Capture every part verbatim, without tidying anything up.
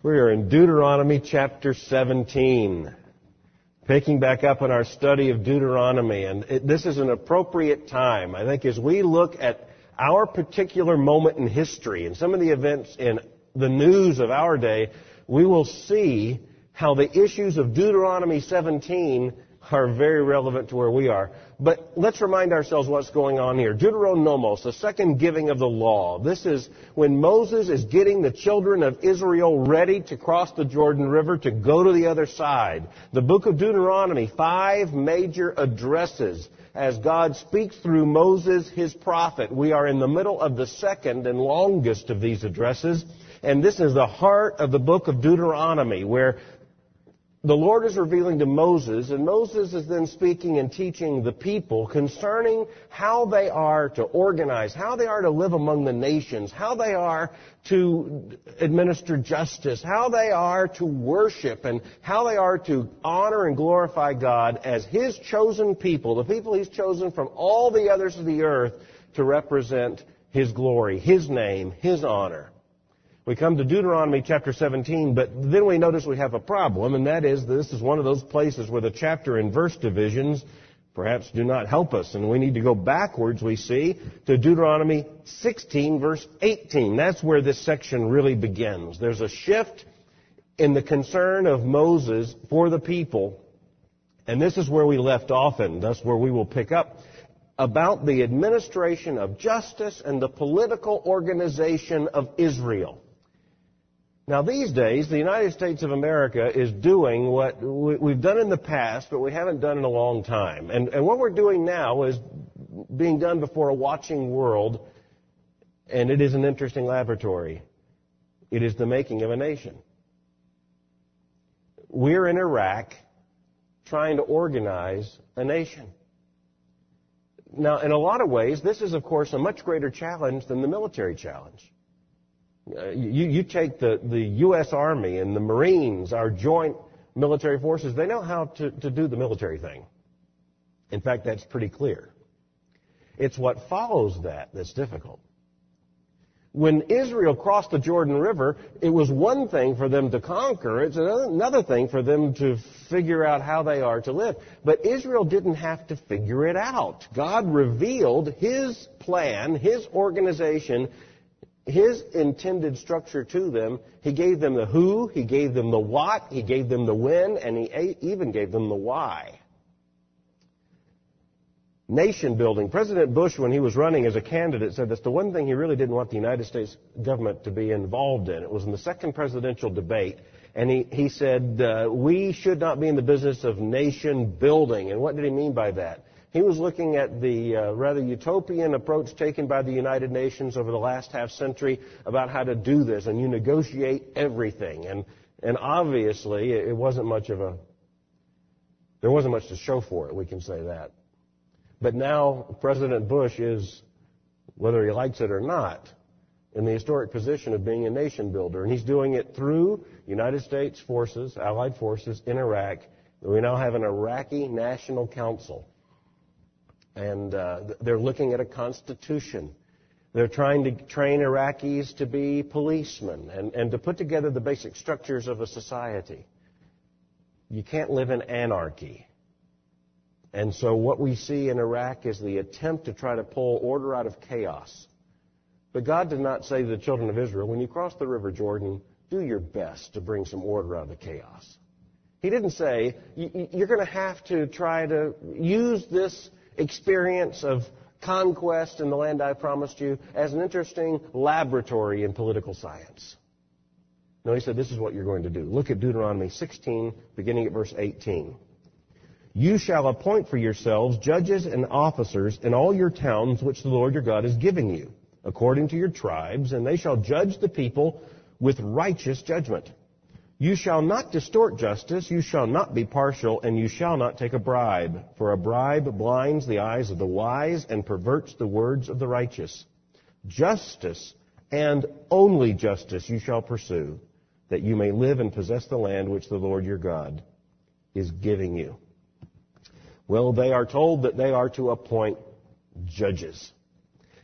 We are in Deuteronomy chapter seventeen, picking back up on our study of Deuteronomy. And it, this is an appropriate time, I think, as we look at our particular moment in history and some of the events in the news of our day, we will see how the issues of Deuteronomy seventeen are very relevant to where we are. But let's remind ourselves what's going on here. Deuteronomos, the second giving of the law. This is when Moses is getting the children of Israel ready to cross the Jordan River to go to the other side. The book of Deuteronomy, five major addresses as God speaks through Moses, his prophet. We are in the middle of the second and longest of these addresses. And this is the heart of the book of Deuteronomy, where the Lord is revealing to Moses, and Moses is then speaking and teaching the people concerning how they are to organize, how they are to live among the nations, how they are to administer justice, how they are to worship, and how they are to honor and glorify God as His chosen people, the people He's chosen from all the others of the earth to represent His glory, His name, His honor. We come to Deuteronomy chapter seventeen, but then we notice we have a problem, and that is this is one of those places where the chapter and verse divisions perhaps do not help us, and we need to go backwards, we see, to Deuteronomy sixteen, verse eighteen. That's where this section really begins. There's a shift in the concern of Moses for the people, and this is where we left off, and that's where we will pick up about the administration of justice and the political organization of Israel. Now, these days, the United States of America is doing what we've done in the past, but we haven't done in a long time. And, and what we're doing now is being done before a watching world, and it is an interesting laboratory. It is the making of a nation. We're in Iraq trying to organize a nation. Now, in a lot of ways, this is, of course, a much greater challenge than the military challenge. Uh, you, you take the, the U S Army and the Marines, our joint military forces, they know how to, to do the military thing. In fact, that's pretty clear. It's what follows that that's difficult. When Israel crossed the Jordan River, it was one thing for them to conquer. It's another thing for them to figure out how they are to live. But Israel didn't have to figure it out. God revealed His plan, His organization, His intended structure to them. He gave them the who, He gave them the what, He gave them the when, and He even gave them the why. Nation building. President Bush, when he was running as a candidate, said that's the one thing he really didn't want the United States government to be involved in. It was in the second presidential debate, and he, he said, uh, we should not be in the business of nation building. And what did he mean by that? He was looking at the uh, rather utopian approach taken by the United Nations over the last half century about how to do this, and you negotiate everything. And and obviously, it wasn't much of a, there wasn't much to show for it, we can say that. But now President Bush is, whether he likes it or not, in the historic position of being a nation builder. And he's doing it through United States forces, allied forces in Iraq. We now have an Iraqi National Council. And uh, they're looking at a constitution. They're trying to train Iraqis to be policemen and, and to put together the basic structures of a society. You can't live in anarchy. And so what we see in Iraq is the attempt to try to pull order out of chaos. But God did not say to the children of Israel, when you cross the River Jordan, do your best to bring some order out of the chaos. He didn't say, you're going to have to try to use this experience of conquest in the land I promised you as an interesting laboratory in political science. No, He said, this is what you're going to do. Look at Deuteronomy sixteen, beginning at verse eighteen. You shall appoint for yourselves judges and officers in all your towns which the Lord your God is giving you, according to your tribes, and they shall judge the people with righteous judgment. You shall not distort justice, you shall not be partial, and you shall not take a bribe. For a bribe blinds the eyes of the wise and perverts the words of the righteous. Justice and only justice you shall pursue, that you may live and possess the land which the Lord your God is giving you. Well, they are told that they are to appoint judges.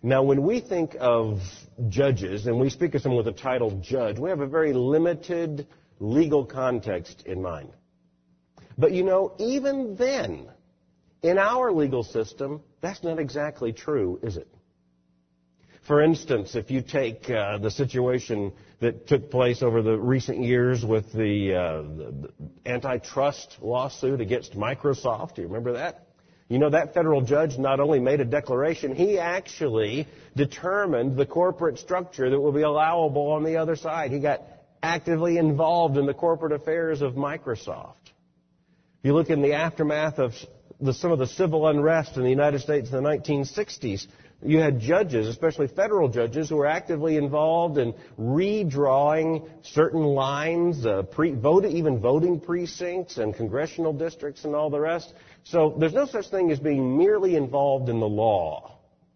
Now, when we think of judges, and we speak of someone with the title judge, we have a very limited legal context in mind. But you know, even then, in our legal system, that's not exactly true, is it? For instance, if you take uh, the situation that took place over the recent years with the, uh, the antitrust lawsuit against Microsoft, do you remember that? You know, that federal judge not only made a declaration, he actually determined the corporate structure that will be allowable on the other side. He got actively involved in the corporate affairs of Microsoft. If you look in the aftermath of the, some of the civil unrest in the United States in the nineteen sixties, you had judges, especially federal judges, who were actively involved in redrawing certain lines, uh, pre, vote, even voting precincts and congressional districts and all the rest. So there's no such thing as being merely involved in the law.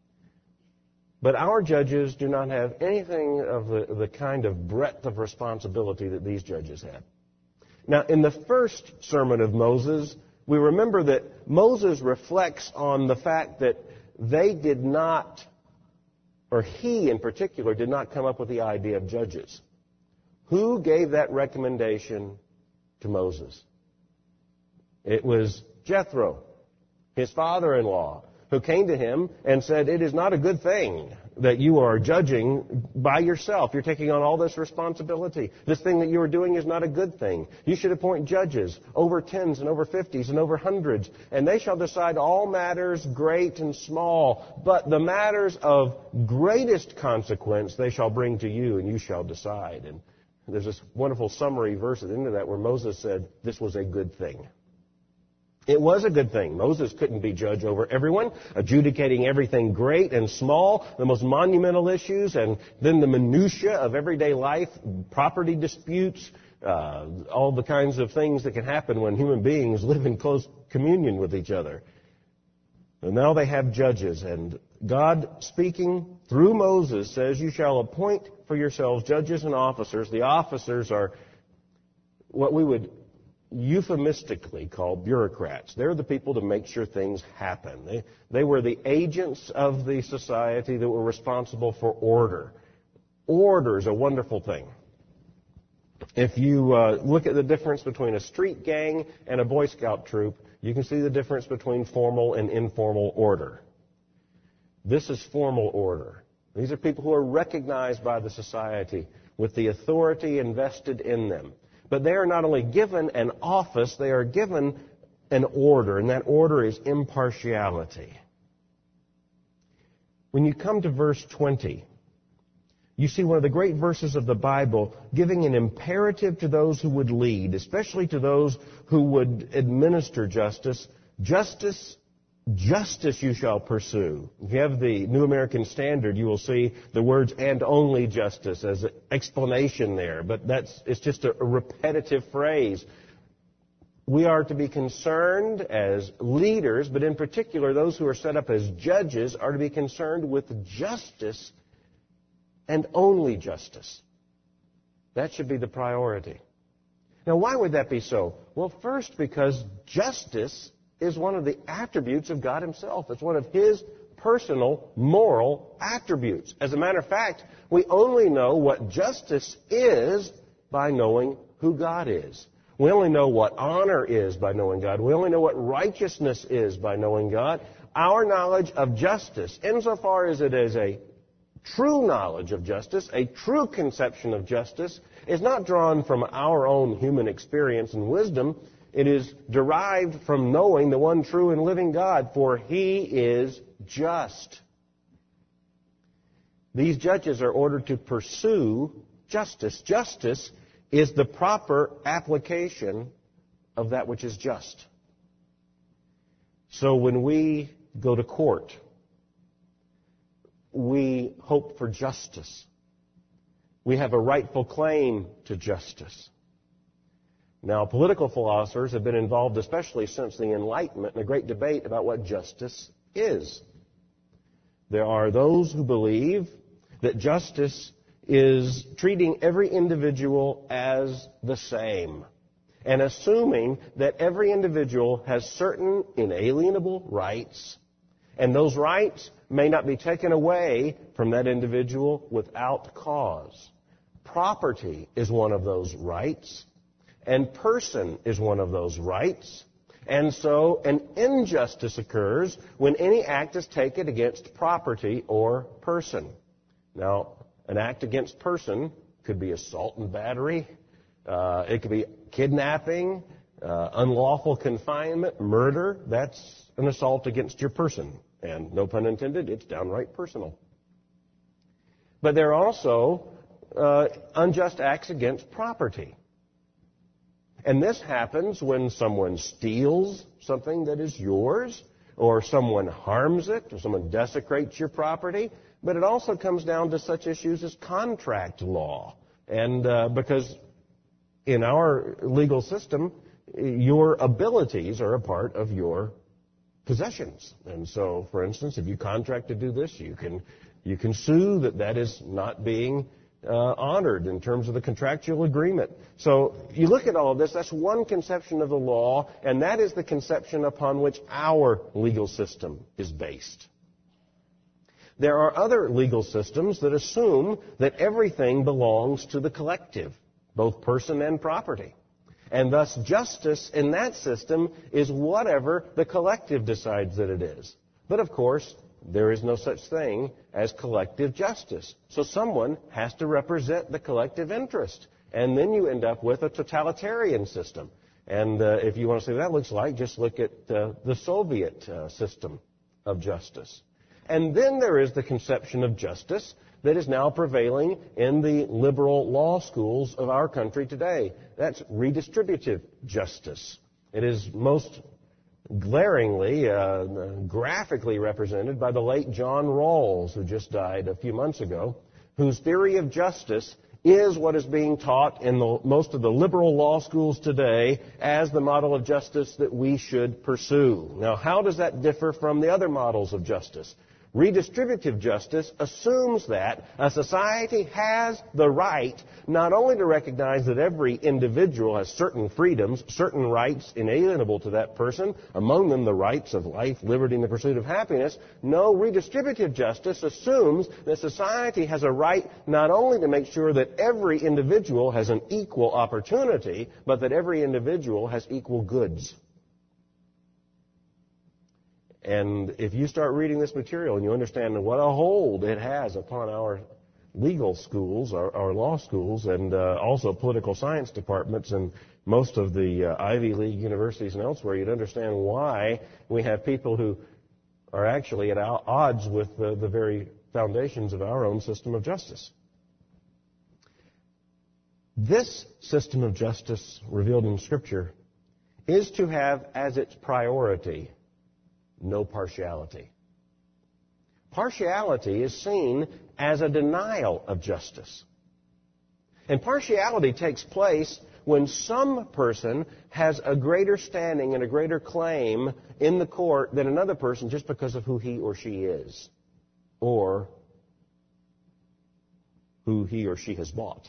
But our judges do not have anything of the, the kind of breadth of responsibility that these judges had. Now, in the first sermon of Moses, we remember that Moses reflects on the fact that they did not, or he in particular, did not come up with the idea of judges. Who gave that recommendation to Moses? It was Jethro, his father-in-law, who came to him and said, it is not a good thing that you are judging by yourself. You're taking on all this responsibility. This thing that you are doing is not a good thing. You should appoint judges over tens and over fifties and over hundreds, and they shall decide all matters great and small. But the matters of greatest consequence they shall bring to you, and you shall decide. And there's this wonderful summary verse at the end of that where Moses said, this was a good thing. It was a good thing. Moses couldn't be judge over everyone, adjudicating everything great and small, the most monumental issues, and then the minutia of everyday life, property disputes, uh, all the kinds of things that can happen when human beings live in close communion with each other. And now they have judges, and God, speaking through Moses, says, you shall appoint for yourselves judges and officers. The officers are what we would euphemistically called bureaucrats. They're the people to make sure things happen. They, they were the agents of the society that were responsible for order. Order is a wonderful thing. If you uh, look at the difference between a street gang and a Boy Scout troop, you can see the difference between formal and informal order. This is formal order. These are people who are recognized by the society with the authority invested in them. But they are not only given an office, they are given an order, and that order is impartiality. When you come to verse twenty, you see one of the great verses of the Bible giving an imperative to those who would lead, especially to those who would administer justice. Justice, justice you shall pursue. If you have the New American Standard, you will see the words "and only justice" as an explanation there, but that's it's just a, a repetitive phrase. We are to be concerned as leaders, but in particular those who are set up as judges are to be concerned with justice and only justice. That should be the priority. Now, why would that be so? Well, first, because justice is one of the attributes of God Himself. It's one of His personal moral attributes. As a matter of fact, we only know what justice is by knowing who God is. We only know what honor is by knowing God. We only know what righteousness is by knowing God. Our knowledge of justice, insofar as it is a true knowledge of justice, a true conception of justice, is not drawn from our own human experience and wisdom. It is derived from knowing the one true and living God, for He is just. These judges are ordered to pursue justice. Justice is the proper application of that which is just. So when we go to court, we hope for justice. We have a rightful claim to justice. Now, political philosophers have been involved, especially since the Enlightenment, in a great debate about what justice is. There are those who believe that justice is treating every individual as the same and assuming that every individual has certain inalienable rights, and those rights may not be taken away from that individual without cause. Property is one of those rights, and person is one of those rights. And so an injustice occurs when any act is taken against property or person. Now, an act against person could be assault and battery. Uh, it could be kidnapping, uh, unlawful confinement, murder. That's an assault against your person. And no pun intended, it's downright personal. But there are also uh, unjust acts against property. And this happens when someone steals something that is yours, or someone harms it, or someone desecrates your property. But it also comes down to such issues as contract law. And uh, because in our legal system, your abilities are a part of your possessions. And so, for instance, if you contract to do this, you can you can sue that that is not being uh, honored in terms of the contractual agreement. So you look at all of this, that's one conception of the law, and that is the conception upon which our legal system is based. There are other legal systems that assume that everything belongs to the collective, both person and property. And thus justice in that system is whatever the collective decides that it is. But of course, there is no such thing as collective justice. So someone has to represent the collective interest. And then you end up with a totalitarian system. And uh, if you want to see what that looks like, just look at uh, the Soviet uh, system of justice. And then there is the conception of justice that is now prevailing in the liberal law schools of our country today. That's redistributive justice. It is most glaringly, uh, graphically represented by the late John Rawls, who just died a few months ago, whose theory of justice is what is being taught in the, most of the liberal law schools today as the model of justice that we should pursue. Now, how does that differ from the other models of justice? Redistributive justice assumes that a society has the right not only to recognize that every individual has certain freedoms, certain rights inalienable to that person, among them the rights of life, liberty, and the pursuit of happiness. No, redistributive justice assumes that society has a right not only to make sure that every individual has an equal opportunity, but that every individual has equal goods. And if you start reading this material and you understand what a hold it has upon our legal schools, our, our law schools, and uh, also political science departments and most of the uh, Ivy League universities and elsewhere, you'd understand why we have people who are actually at odds with the, the very foundations of our own system of justice. This system of justice revealed in Scripture is to have as its priority no partiality. Partiality is seen as a denial of justice. And partiality takes place when some person has a greater standing and a greater claim in the court than another person just because of who he or she is, or who he or she has bought.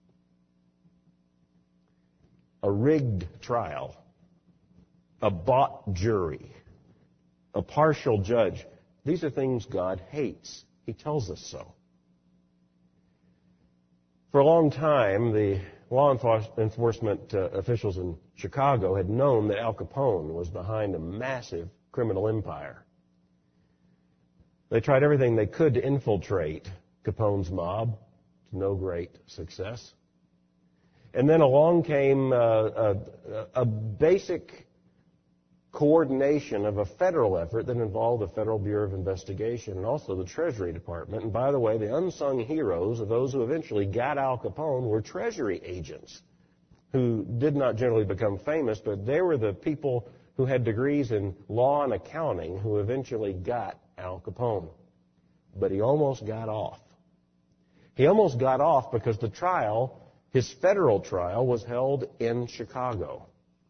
A rigged trial, a bought jury, a partial judge. These are things God hates. He tells us so. For a long time, the law enforcement uh, officials in Chicago had known that Al Capone was behind a massive criminal empire. They tried everything they could to infiltrate Capone's mob, to no great success. And then along came uh, a, a basic coordination of a federal effort that involved the Federal Bureau of Investigation and also the Treasury Department. And by the way, the unsung heroes of those who eventually got Al Capone were Treasury agents who did not generally become famous, but they were the people who had degrees in law and accounting who eventually got Al Capone. But he almost got off. He almost got off because the trial, his federal trial, was held in Chicago.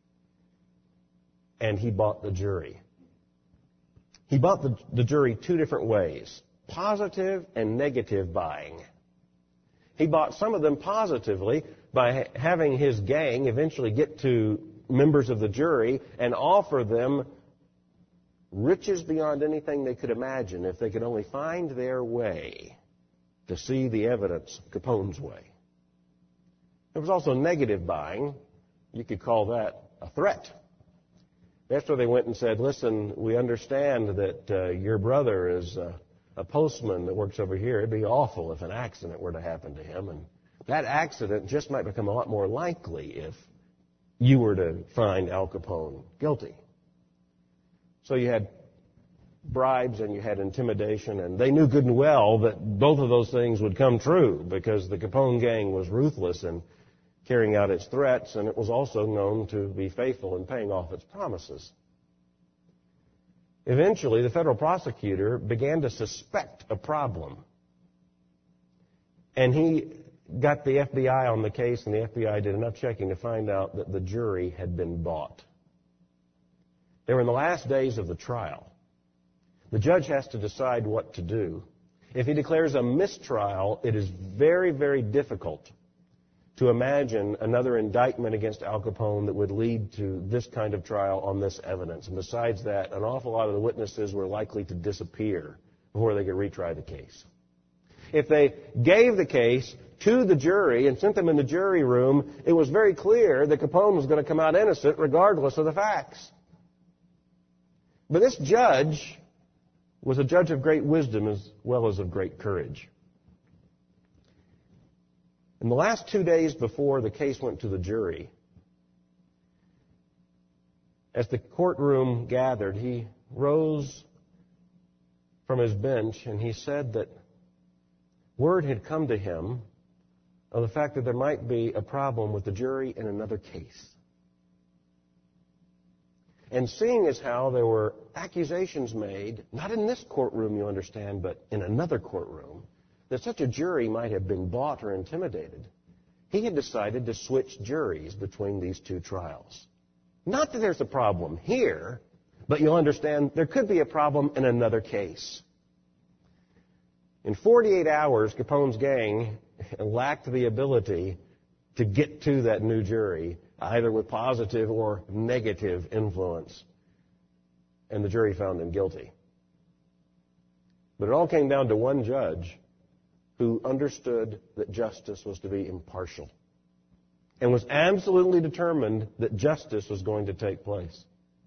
And he bought the jury. He bought the, the jury two different ways, positive and negative buying. He bought some of them positively by ha- having his gang eventually get to members of the jury and offer them riches beyond anything they could imagine if they could only find their way to see the evidence Capone's way. There was also negative buying. You could call that a threat. That's where they went and said, listen, we understand that uh, your brother is uh, a postman that works over here. It'd be awful if an accident were to happen to him. And that accident just might become a lot more likely if you were to find Al Capone guilty. So you had bribes and you had intimidation, and they knew good and well that both of those things would come true because the Capone gang was ruthless in carrying out its threats, and it was also known to be faithful in paying off its promises. Eventually, the federal prosecutor began to suspect a problem, and he got the F B I on the case, and the F B I did enough checking to find out that the jury had been bought. They were in the last days of the trial. The judge has to decide what to do. If he declares a mistrial, it is very, very difficult to imagine another indictment against Al Capone that would lead to this kind of trial on this evidence. And besides that, an awful lot of the witnesses were likely to disappear before they could retry the case. If they gave the case to the jury and sent them in the jury room, it was very clear that Capone was going to come out innocent regardless of the facts. But this judge was a judge of great wisdom as well as of great courage. In the last two days before the case went to the jury, as the courtroom gathered, he rose from his bench and he said that word had come to him of the fact that there might be a problem with the jury in another case. And seeing as how there were accusations made, not in this courtroom, you understand, but in another courtroom, that such a jury might have been bought or intimidated, he had decided to switch juries between these two trials. Not that there's a problem here, but you'll understand there could be a problem in another case. In forty-eight hours, Capone's gang lacked the ability to get to that new jury, either with positive or negative influence. And the jury found him guilty. But it all came down to one judge who understood that justice was to be impartial and was absolutely determined that justice was going to take place.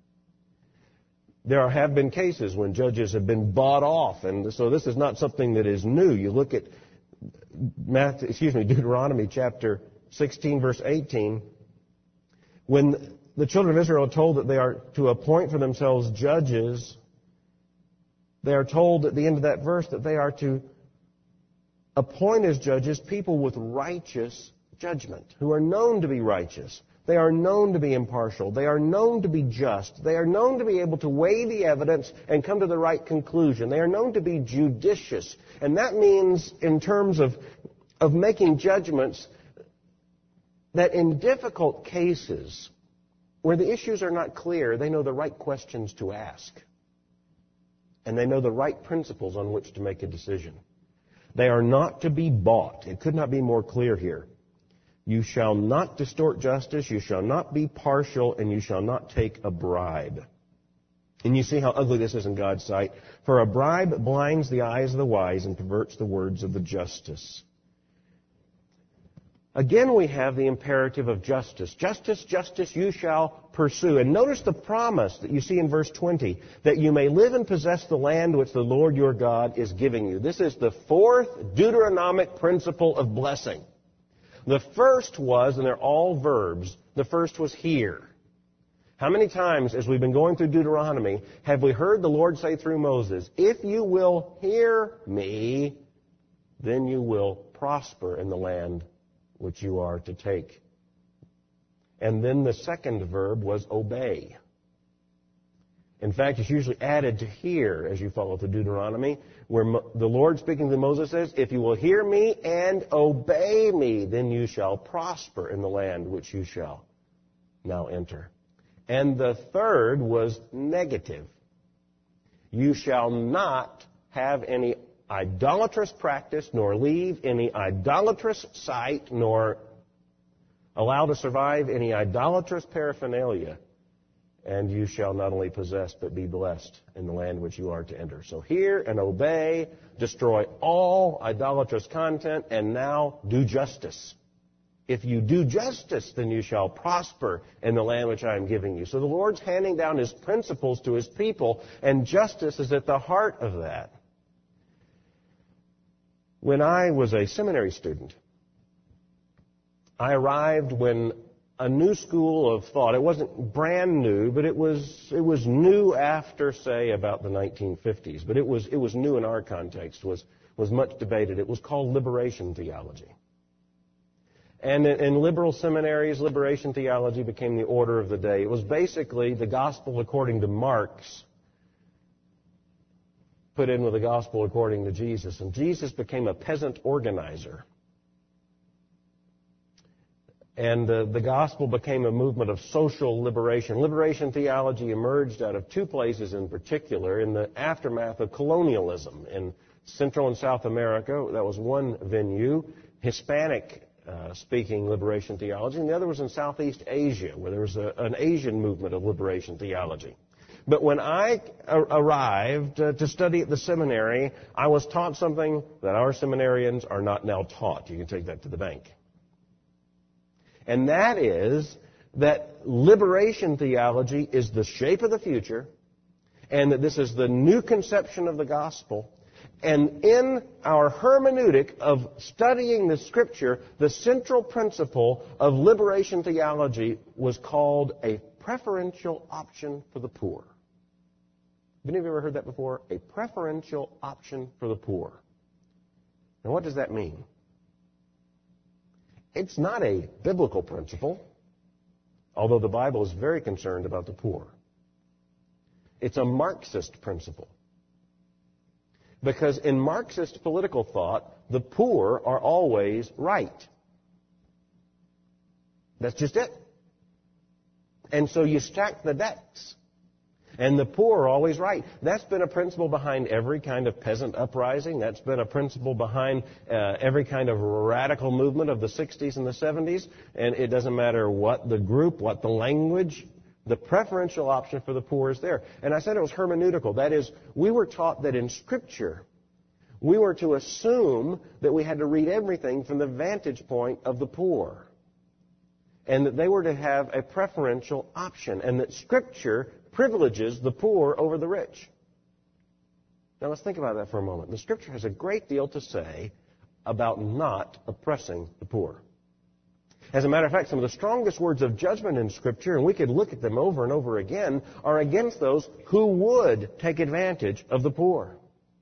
There have been cases when judges have been bought off, and so this is not something that is new. You look at Matthew, excuse me, Deuteronomy chapter sixteen, verse eighteen. When the children of Israel are told that they are to appoint for themselves judges, they are told at the end of that verse that they are to appoint as judges people with righteous judgment, who are known to be righteous. They are known to be impartial. They are known to be just. They are known to be able to weigh the evidence and come to the right conclusion. They are known to be judicious. And that means, in terms of, of making judgments, that in difficult cases where the issues are not clear, they know the right questions to ask. And they know the right principles on which to make a decision. They are not to be bought. It could not be more clear here. You shall not distort justice, you shall not be partial, and you shall not take a bribe. And you see how ugly this is in God's sight. For a bribe blinds the eyes of the wise and perverts the words of the justice. Again, we have the imperative of justice. Justice, justice, you shall pursue. And notice the promise that you see in verse twenty, that you may live and possess the land which the Lord your God is giving you. This is the fourth Deuteronomic principle of blessing. The first was, and they're all verbs, the first was hear. How many times, as we've been going through Deuteronomy, have we heard the Lord say through Moses, if you will hear me, then you will prosper in the land which you are to take. And then the second verb was obey. In fact, it's usually added to hear as you follow through Deuteronomy, where the Lord speaking to Moses says, if you will hear me and obey me, then you shall prosper in the land which you shall now enter. And the third was negative. You shall not have any idolatrous practice, nor leave any idolatrous site, nor allow to survive any idolatrous paraphernalia and you shall not only possess but be blessed in the land which you are to enter. So hear and obey, destroy all idolatrous content, and now do justice. If you do justice, then you shall prosper in the land which I am giving you. So the Lord's handing down His principles to His people, and justice is at the heart of that. When I was a seminary student, I arrived when a new school of thought, it wasn't brand new, but it was it was new after, say, about the nineteen fifties. But it was it was new in our context, was was much debated. It was called liberation theology. And in, in liberal seminaries, liberation theology became the order of the day. It was basically the gospel according to Marx put in with the gospel according to Jesus. And Jesus became a peasant organizer. And uh, the gospel became a movement of social liberation. Liberation theology emerged out of two places in particular in the aftermath of colonialism. In Central and South America, that was one venue, Hispanic-speaking liberation theology, and the other was in Southeast Asia, where there was a, an Asian movement of liberation theology. But when I arrived uh, to study at the seminary, I was taught something that our seminarians are not now taught. You can take that to the bank. And that is that liberation theology is the shape of the future, and that this is the new conception of the gospel. And in our hermeneutic of studying the Scripture, the central principle of liberation theology was called a preferential option for the poor. Have any of you ever heard that before? A preferential option for the poor. Now, what does that mean? It's not a biblical principle, although the Bible is very concerned about the poor. It's a Marxist principle. Because in Marxist political thought, the poor are always right. That's just it. And so you stack the decks. And the poor are always right. That's been a principle behind every kind of peasant uprising. That's been a principle behind uh, every kind of radical movement of the sixties and the seventies. And it doesn't matter what the group, what the language, the preferential option for the poor is there. And I said it was hermeneutical. That is, we were taught that in Scripture, we were to assume that we had to read everything from the vantage point of the poor. And that they were to have a preferential option. And that Scripture privileges the poor over the rich. Now let's think about that for a moment. The Scripture has a great deal to say about not oppressing the poor. As a matter of fact, some of the strongest words of judgment in Scripture, and we could look at them over and over again, are against those who would take advantage of the poor.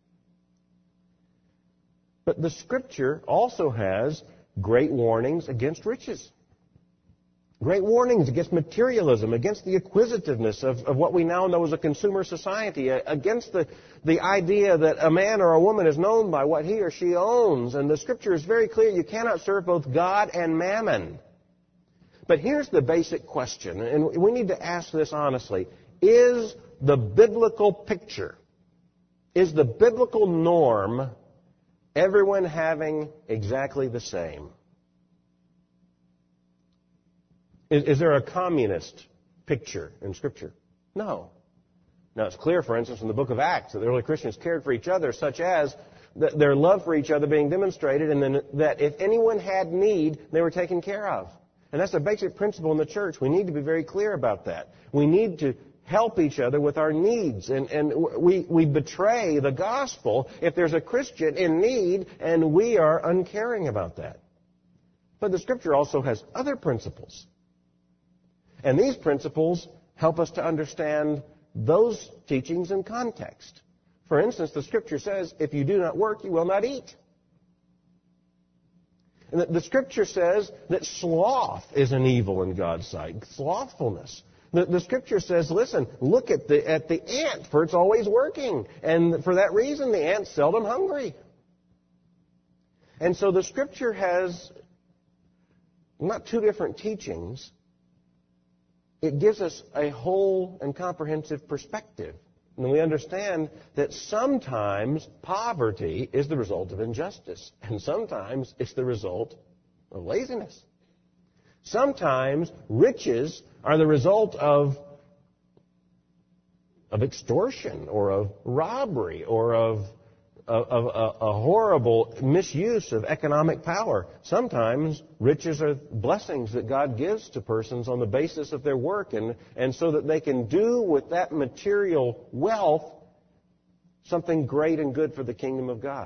But the Scripture also has great warnings against riches. Great warnings against materialism, against the acquisitiveness of, of what we now know as a consumer society, against the, the idea that a man or a woman is known by what he or she owns. And the Scripture is very clear, you cannot serve both God and mammon. But here's the basic question, and we need to ask this honestly. Is the biblical picture, is the biblical norm everyone having exactly the same? Is, is there a communist picture in Scripture? No. Now, it's clear, for instance, in the book of Acts that the early Christians cared for each other, such as th- their love for each other being demonstrated, and then that if anyone had need, they were taken care of. And that's a basic principle in the church. We need to be very clear about that. We need to help each other with our needs. And, and we, we betray the gospel if there's a Christian in need and we are uncaring about that. But the Scripture also has other principles. And these principles help us to understand those teachings in context. For instance, the Scripture says, if you do not work, you will not eat. And the, the Scripture says that sloth is an evil in God's sight, slothfulness. The, the Scripture says, listen, look at the, at the ant, for it's always working. And for that reason, the ant's seldom hungry. And so the Scripture has not two different teachings. It gives us a whole and comprehensive perspective. And we understand that sometimes poverty is the result of injustice, and sometimes it's the result of laziness. Sometimes riches are the result of of extortion or of robbery or of, of, of a, a horrible misuse of economic power. Sometimes riches are blessings that God gives to persons on the basis of their work, and, and so that they can do with that material wealth something great and good for the kingdom of God.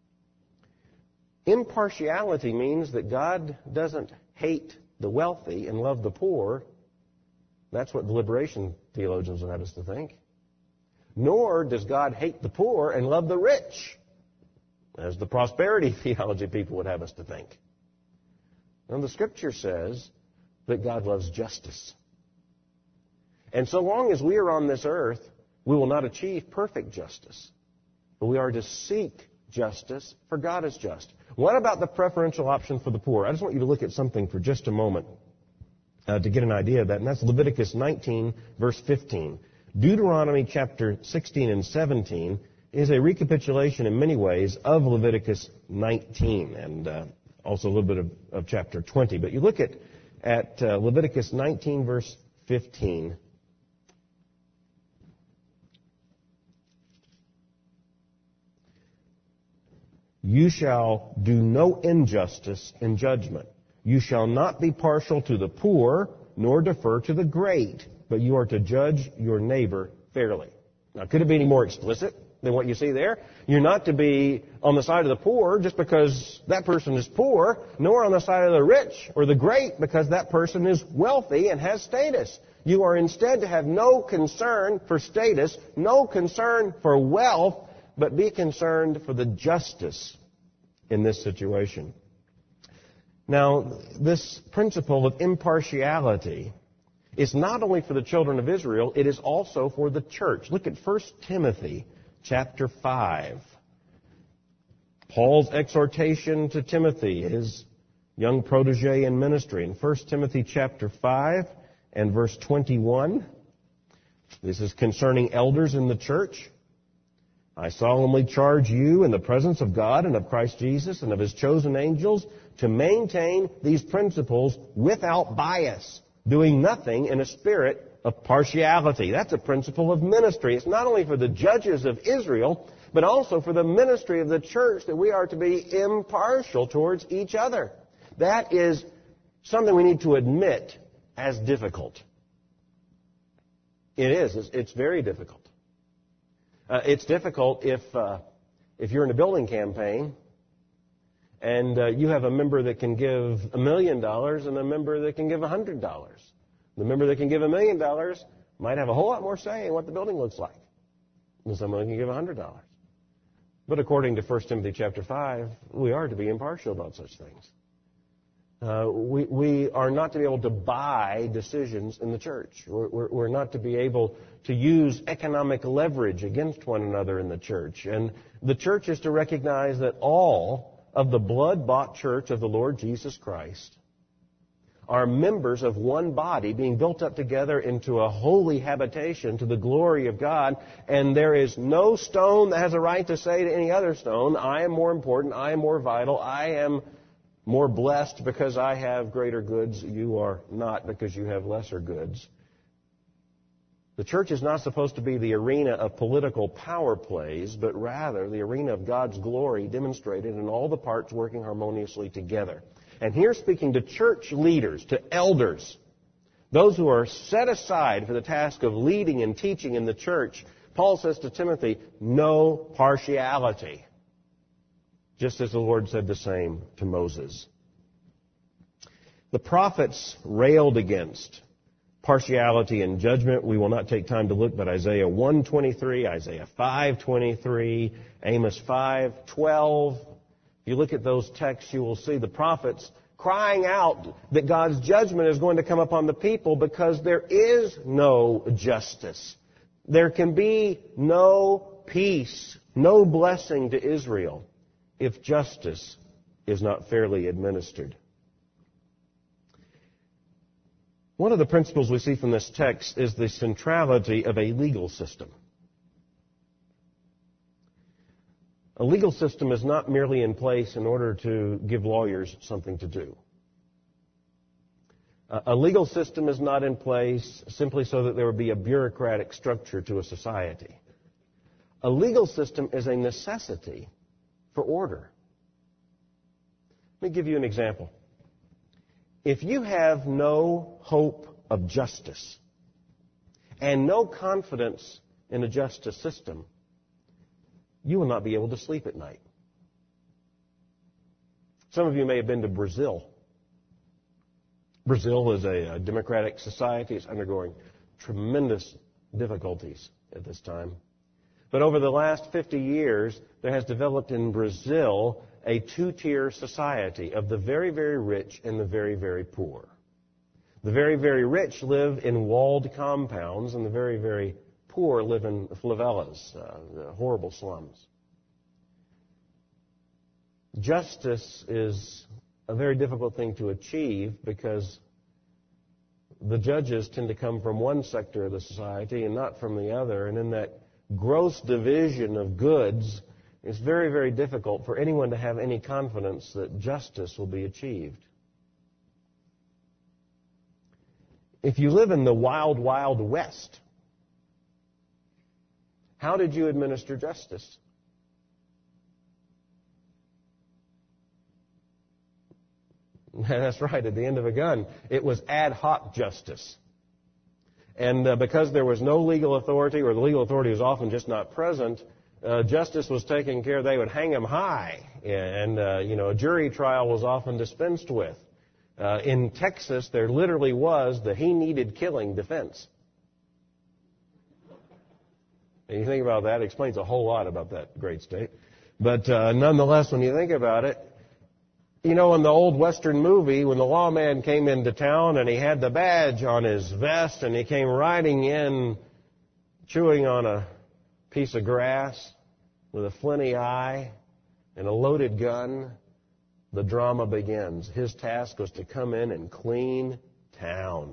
Impartiality means that God doesn't hate the wealthy and love the poor. That's what the liberation theologians would have us to think. Nor does God hate the poor and love the rich, as the prosperity theology people would have us to think. Now, the Scripture says that God loves justice. And so long as we are on this earth, we will not achieve perfect justice. But we are to seek justice, for God is just. What about the preferential option for the poor? I just want you to look at something for just a moment uh, to get an idea of that, and that's Leviticus nineteen, verse fifteen. Deuteronomy chapter sixteen and seventeen is a recapitulation in many ways of Leviticus nineteen, and uh, also a little bit of, of chapter twenty. But you look at, at uh, Leviticus nineteen, verse fifteen. You shall do no injustice in judgment. You shall not be partial to the poor, nor defer to the great, but you are to judge your neighbor fairly. Now, could it be any more explicit than what you see there? You're not to be on the side of the poor just because that person is poor, nor on the side of the rich or the great because that person is wealthy and has status. You are instead to have no concern for status, no concern for wealth, but be concerned for the justice in this situation. Now, this principle of impartiality is not only for the children of Israel, it is also for the church. Look at First Timothy chapter five. Paul's exhortation to Timothy, his young protege in ministry, in First Timothy chapter five and verse twenty-one. This is concerning elders in the church. I solemnly charge you in the presence of God and of Christ Jesus and of His chosen angels to maintain these principles without bias, doing nothing in a spirit of partiality. That's a principle of ministry. It's not only for the judges of Israel, but also for the ministry of the church, that we are to be impartial towards each other. That is something we need to admit as difficult. It is. It's, it's very difficult. Uh, it's difficult if uh, if you're in a building campaign and uh, you have a member that can give a million dollars and a member that can give a hundred dollars. The member that can give a million dollars might have a whole lot more say in what the building looks like than someone who can give a hundred dollars. But according to First Timothy chapter five, we are to be impartial about such things. Uh, we, we are not to be able to buy decisions in the church. We're, we're, we're not to be able to use economic leverage against one another in the church. And the church is to recognize that all of the blood-bought church of the Lord Jesus Christ are members of one body being built up together into a holy habitation to the glory of God. And there is no stone that has a right to say to any other stone, I am more important, I am more vital, I am more blessed because I have greater goods, you are not because you have lesser goods. The church is not supposed to be the arena of political power plays, but rather the arena of God's glory demonstrated in all the parts working harmoniously together. And here, speaking to church leaders, to elders, those who are set aside for the task of leading and teaching in the church, Paul says to Timothy, no partiality. Just as the Lord said the same to Moses. The prophets railed against partiality and judgment. We will not take time to look, but Isaiah one twenty-three, Isaiah five twenty-three, Amos five twelve. If you look at those texts, you will see the prophets crying out that God's judgment is going to come upon the people because there is no justice. There can be no peace, no blessing to Israel if justice is not fairly administered. One of the principles we see from this text is the centrality of a legal system. A legal system is not merely in place in order to give lawyers something to do. A legal system is not in place simply so that there would be a bureaucratic structure to a society. A legal system is a necessity for order. Let me give you an example. If you have no hope of justice and no confidence in a justice system, you will not be able to sleep at night. Some of you may have been to Brazil. Brazil is a, a democratic society. It's undergoing tremendous difficulties at this time. But over the last fifty years, there has developed in Brazil a two-tier society of the very, very rich and the very, very poor. The very, very rich live in walled compounds, and the very, very poor live in favelas, uh, the horrible slums. Justice is a very difficult thing to achieve because the judges tend to come from one sector of the society and not from the other, and in that gross division of goods, it's very, very difficult for anyone to have any confidence that justice will be achieved. If you live in the wild, wild west, how did you administer justice? That's right, at the end of a gun. It was ad hoc justice. And uh, because there was no legal authority, or the legal authority was often just not present, uh, justice was taken care of. They would hang him high. And, uh, you know, a jury trial was often dispensed with. Uh, in Texas, there literally was the he needed killing defense. And you think about that, it explains a whole lot about that great state. But uh, nonetheless, when you think about it, you know, in the old Western movie, when the lawman came into town and he had the badge on his vest and he came riding in chewing on a piece of grass with a flinty eye and a loaded gun, the drama begins. His task was to come in and clean town.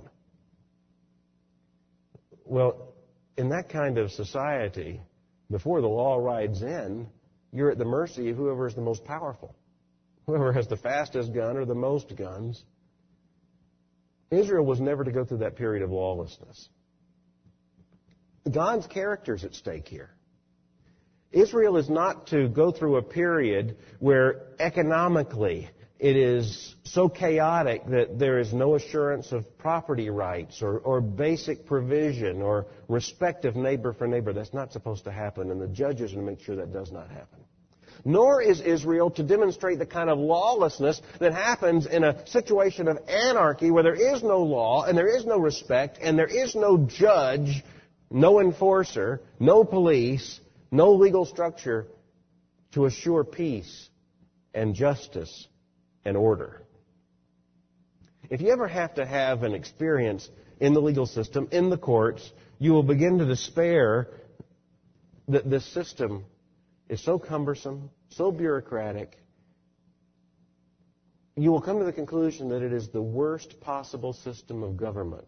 Well, in that kind of society, before the law rides in, you're at the mercy of whoever is the most powerful. Whoever has the fastest gun or the most guns. Israel was never to go through that period of lawlessness. God's character is at stake here. Israel is not to go through a period where economically it is so chaotic that there is no assurance of property rights or, or basic provision or respect of neighbor for neighbor. That's not supposed to happen, and the judges are to make sure that does not happen. Nor is Israel to demonstrate the kind of lawlessness that happens in a situation of anarchy where there is no law and there is no respect and there is no judge, no enforcer, no police, no legal structure to assure peace and justice and order. If you ever have to have an experience in the legal system, in the courts, you will begin to despair that this system is so cumbersome, so bureaucratic. You will come to the conclusion that it is the worst possible system of government,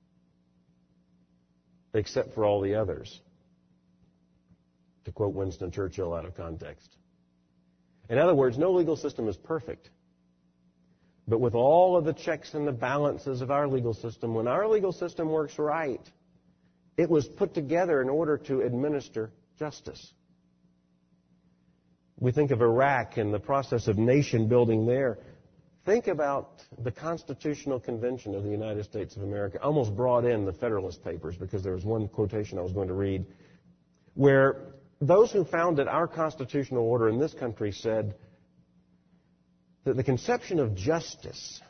except for all the others, to quote Winston Churchill out of context. In other words, no legal system is perfect. But with all of the checks and the balances of our legal system, when our legal system works right, it was put together in order to administer justice. We think of Iraq and the process of nation building there. Think about the Constitutional Convention of the United States of America. I almost brought in the Federalist Papers because there was one quotation I was going to read where those who founded our constitutional order in this country said that the conception of justice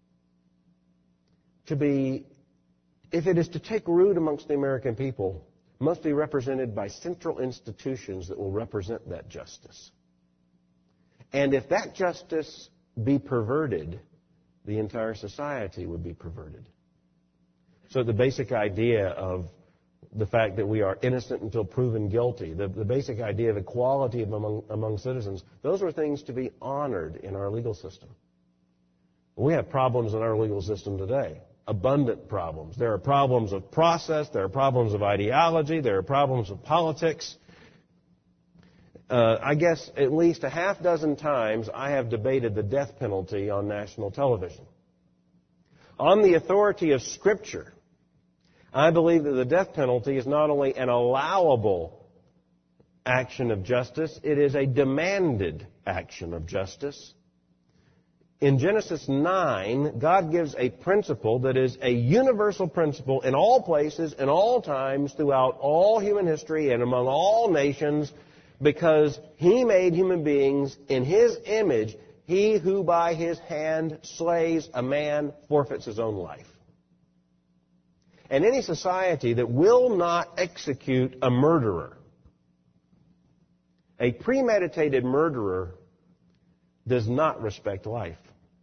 to be, if it is to take root amongst the American people, must be represented by central institutions that will represent that justice. And if that justice be perverted, the entire society would be perverted. So the basic idea of the fact that we are innocent until proven guilty, the, the basic idea of equality among, among citizens, those are things to be honored in our legal system. We have problems in our legal system today, abundant problems. There are problems of process, there are problems of ideology, there are problems of politics. Uh, I guess at least a half dozen times I have debated the death penalty on national television. On the authority of Scripture, I believe that the death penalty is not only an allowable action of justice, it is a demanded action of justice. In Genesis nine, God gives a principle that is a universal principle in all places, in all times, throughout all human history and among all nations, because He made human beings in His image. He who by his hand slays a man forfeits his own life. And any society that will not execute a murderer, a premeditated murderer, does not respect life.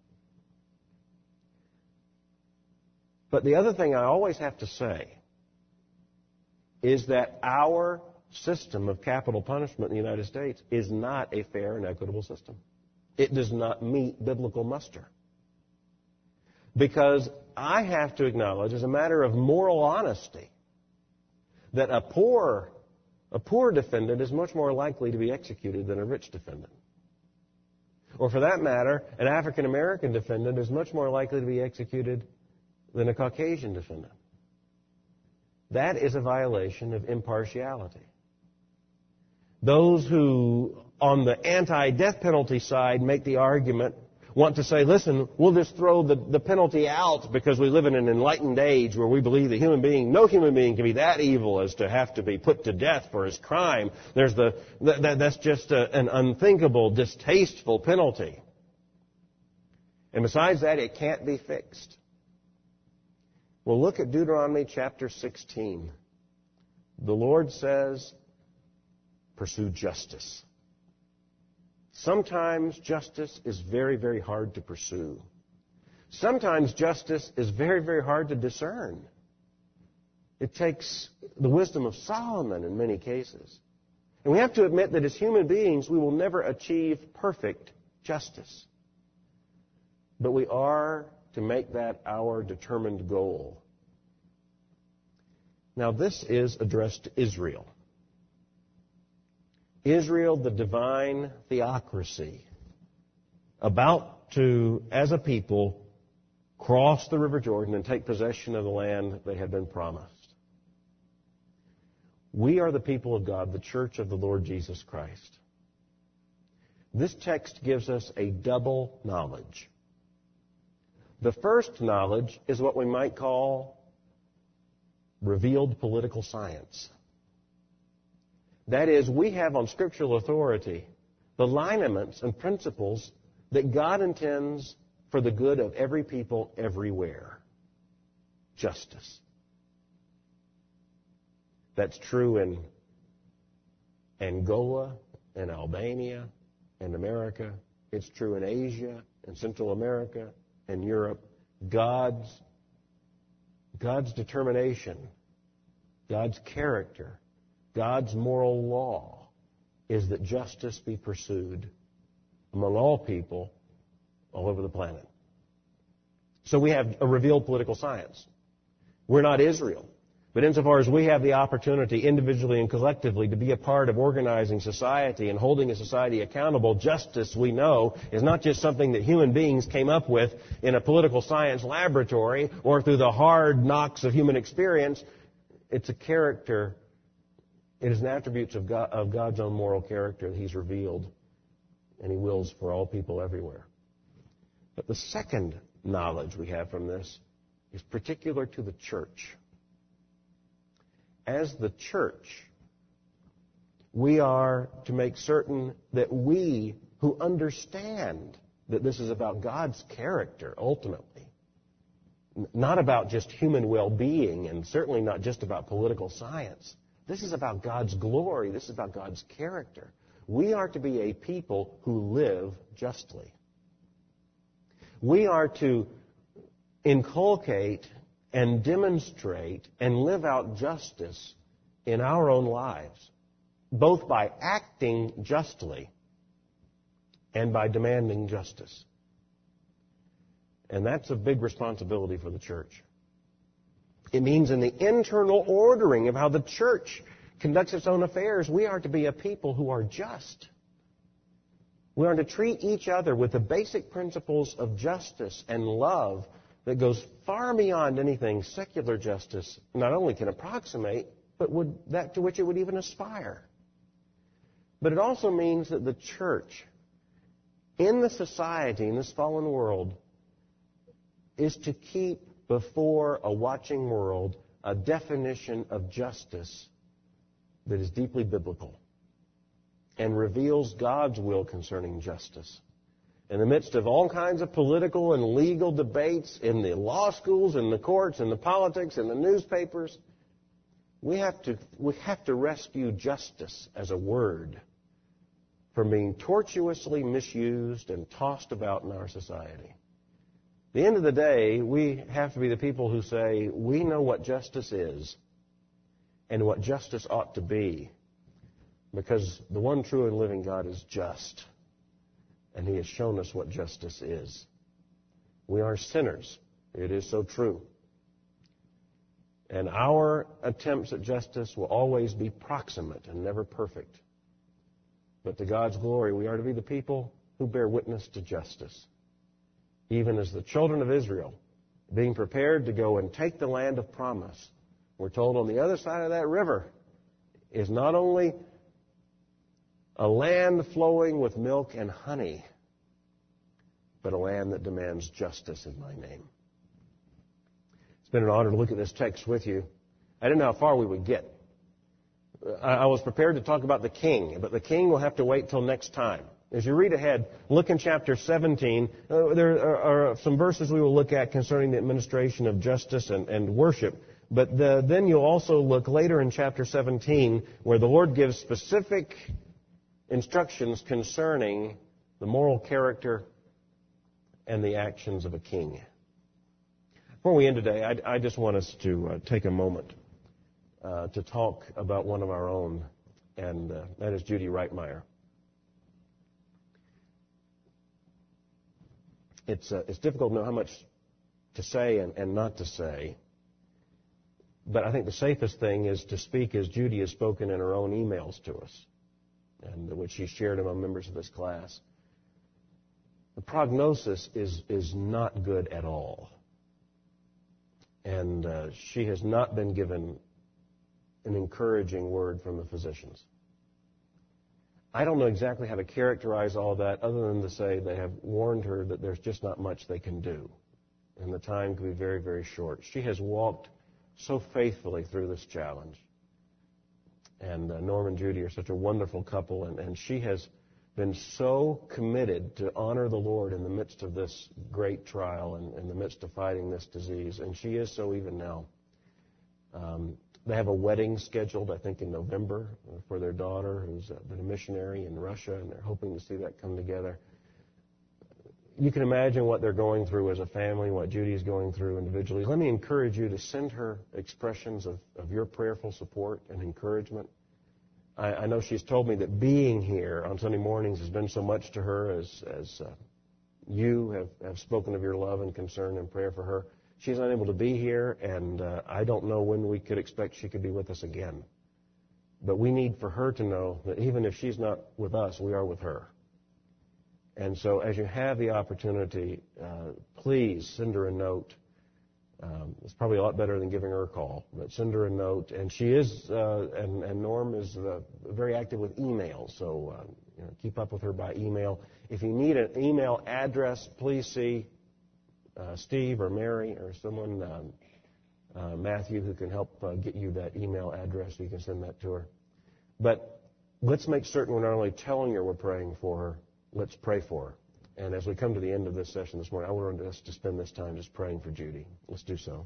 But the other thing I always have to say is that our system of capital punishment in the United States is not a fair and equitable system. It does not meet biblical muster. Because I have to acknowledge, as a matter of moral honesty, that a poor, a poor defendant is much more likely to be executed than a rich defendant. Or for that matter, an African American defendant is much more likely to be executed than a Caucasian defendant. That is a violation of impartiality. Those who, on the anti-death penalty side, make the argument, want to say, listen, we'll just throw the, the penalty out because we live in an enlightened age where we believe that human being, no human being can be that evil as to have to be put to death for his crime. There's the, that, that's just a, an unthinkable, distasteful penalty. And besides that, it can't be fixed. Well, look at Deuteronomy chapter sixteen. The Lord says, pursue justice. Sometimes justice is very, very hard to pursue. Sometimes justice is very, very hard to discern. It takes the wisdom of Solomon in many cases. And we have to admit that as human beings, we will never achieve perfect justice. But we are to make that our determined goal. Now, this is addressed to Israel. Israel, the divine theocracy, about to, as a people, cross the River Jordan and take possession of the land they had been promised. We are the people of God, the church of the Lord Jesus Christ. This text gives us a double knowledge. The first knowledge is what we might call revealed political science. That is, we have on scriptural authority the lineaments and principles that God intends for the good of every people everywhere. Justice. That's true in Angola and Albania and America. It's true in Asia and Central America and Europe. God's, God's determination, God's character, God's moral law is that justice be pursued among all people all over the planet. So we have a revealed political science. We're not Israel. But insofar as we have the opportunity individually and collectively to be a part of organizing society and holding a society accountable, justice, we know, is not just something that human beings came up with in a political science laboratory or through the hard knocks of human experience. It's a character, it is an attribute of, God, of God's own moral character that He's revealed and He wills for all people everywhere. But the second knowledge we have from this is particular to the church. As the church, we are to make certain that we who understand that this is about God's character ultimately, not about just human well-being and certainly not just about political science. This is about God's glory. This is about God's character. We are to be a people who live justly. We are to inculcate and demonstrate and live out justice in our own lives, both by acting justly and by demanding justice. And that's a big responsibility for the church. It means in the internal ordering of how the church conducts its own affairs, we are to be a people who are just. We are to treat each other with the basic principles of justice and love that goes far beyond anything secular justice not only can approximate, but would that to which it would even aspire. But it also means that the church, in the society, in this fallen world, is to keep before a watching world a definition of justice that is deeply biblical and reveals God's will concerning justice. In the midst of all kinds of political and legal debates in the law schools, in the courts, in the politics, in the newspapers, we have to, we have to rescue justice as a word from being tortuously misused and tossed about in our society. At the end of the day, we have to be the people who say, we know what justice is and what justice ought to be, because the one true and living God is just, and He has shown us what justice is. We are sinners. It is so true. And our attempts at justice will always be proximate and never perfect. But to God's glory, we are to be the people who bear witness to justice. Even as the children of Israel, being prepared to go and take the land of promise, we're told on the other side of that river is not only a land flowing with milk and honey, but a land that demands justice in my name. It's been an honor to look at this text with you. I didn't know how far we would get. I was prepared to talk about the king, but the king will have to wait till next time. As you read ahead, look in chapter seventeen. Uh, there are, are some verses we will look at concerning the administration of justice and, and worship. But the, then you'll also look later in chapter seventeen, where the Lord gives specific instructions concerning the moral character and the actions of a king. Before we end today, I, I just want us to uh, take a moment uh, to talk about one of our own, and uh, that is Judy Reitmeyer. It's, uh, it's difficult to know how much to say and, and not to say, but I think the safest thing is to speak as Judy has spoken in her own emails to us, and which she shared among members of this class. The prognosis is, is not good at all. And uh, she has not been given an encouraging word from the physicians. I don't know exactly how to characterize all that other than to say they have warned her that there's just not much they can do. And the time can be very, very short. She has walked so faithfully through this challenge. And uh, Norm and Judy are such a wonderful couple, and, and she has been so committed to honor the Lord in the midst of this great trial and in the midst of fighting this disease, and she is so even now. Um, they have a wedding scheduled, I think, in November for their daughter, who's been a missionary in Russia, and they're hoping to see that come together. You can imagine what they're going through as a family, what Judy is going through individually. Let me encourage you to send her expressions of, of your prayerful support and encouragement. I, I know she's told me that being here on Sunday mornings has been so much to her as, as uh, you have, have spoken of your love and concern and prayer for her. She's unable to be here, and uh, I don't know when we could expect she could be with us again. But we need for her to know that even if she's not with us, we are with her. And so as you have the opportunity, uh, please send her a note. Um, it's probably a lot better than giving her a call, but send her a note. And she is, uh, and, and Norm is uh, very active with email, so uh, you know, keep up with her by email. If you need an email address, please see uh, Steve or Mary or someone, um, uh, Matthew, who can help uh, get you that email address so you can send that to her. But let's make certain we're not only telling her we're praying for her, let's pray for her. And as we come to the end of this session this morning, I want us to spend this time just praying for Judy. Let's do so.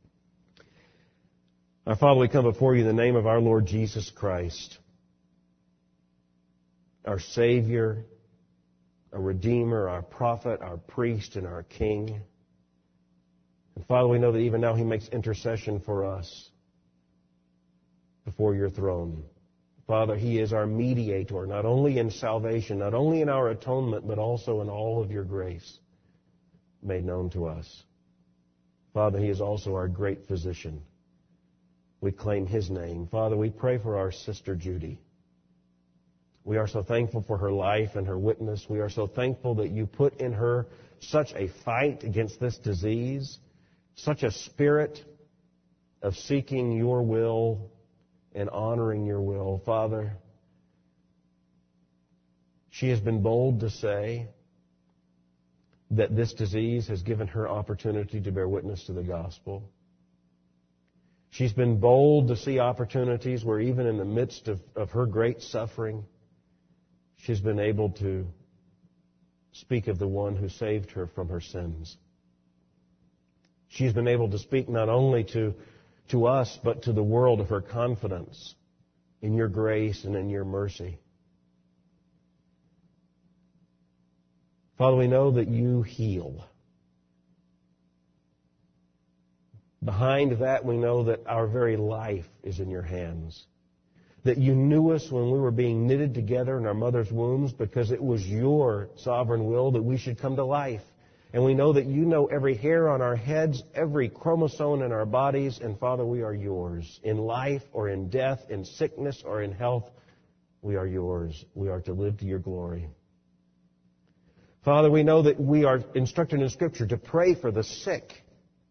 Our Father, we come before you in the name of our Lord Jesus Christ, our Savior, our Redeemer, our Prophet, our Priest, and our King. And Father, we know that even now He makes intercession for us before your throne. Father, He is our mediator, not only in salvation, not only in our atonement, but also in all of your grace made known to us. Father, He is also our great physician. We claim His name. Father, we pray for our sister Judy. We are so thankful for her life and her witness. We are so thankful that you put in her such a fight against this disease. such a spirit of seeking your will and honoring your will. Father, she has been bold to say that this disease has given her opportunity to bear witness to the gospel. She's been bold to see opportunities where even in the midst of, of her great suffering, she's been able to speak of the one who saved her from her sins. She's been able to speak not only to, to us, but to the world of her confidence in your grace and in your mercy. Father, we know that you heal. Behind that, we know that our very life is in your hands. That you knew us when we were being knitted together in our mother's wombs because it was your sovereign will that we should come to life. And we know that you know every hair on our heads, every chromosome in our bodies, and Father, we are yours. In life or in death, in sickness or in health, we are yours. We are to live to your glory. Father, we know that we are instructed in Scripture to pray for the sick.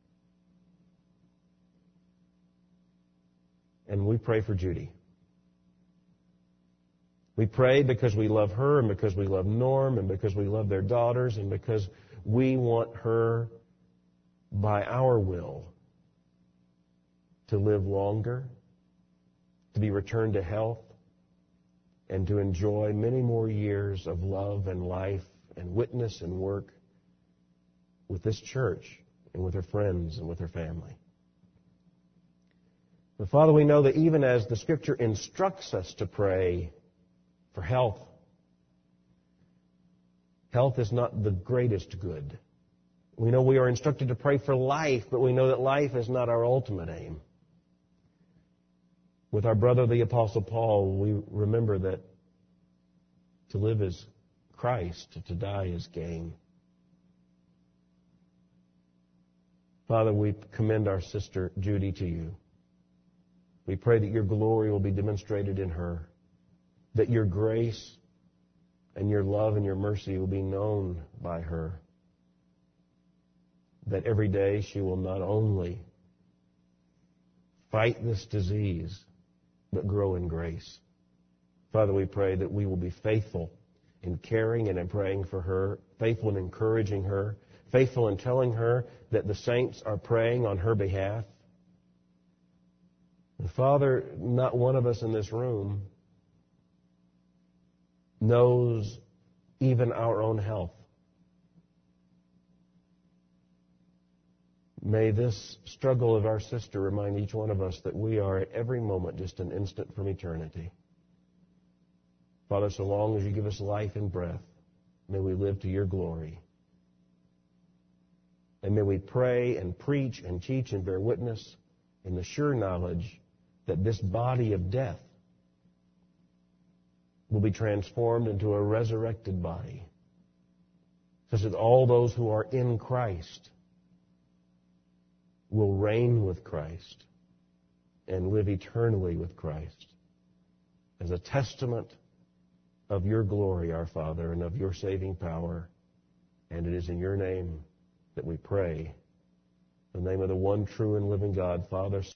And we pray for Judy. We pray because we love her and because we love Norm and because we love their daughters and because we want her, by our will, to live longer, to be returned to health, and to enjoy many more years of love and life and witness and work with this church and with her friends and with her family. But Father, we know that even as the Scripture instructs us to pray for health, health is not the greatest good. We know we are instructed to pray for life, but we know that life is not our ultimate aim. With our brother, the Apostle Paul, we remember that to live is Christ, to die is gain. Father, we commend our sister Judy to you. We pray that your glory will be demonstrated in her, that your grace and your love and your mercy will be known by her, that every day she will not only fight this disease, but grow in grace. Father, we pray that we will be faithful in caring and in praying for her, faithful in encouraging her, faithful in telling her that the saints are praying on her behalf. And Father, not one of us in this room knows even our own health. May this struggle of our sister remind each one of us that we are at every moment just an instant from eternity. Father, so long as you give us life and breath, may we live to your glory. And may we pray and preach and teach and bear witness in the sure knowledge that this body of death will be transformed into a resurrected body, such that all those who are in Christ will reign with Christ and live eternally with Christ as a testament of your glory, our Father, and of your saving power. And it is in your name that we pray. In the name of the one true and living God, Father,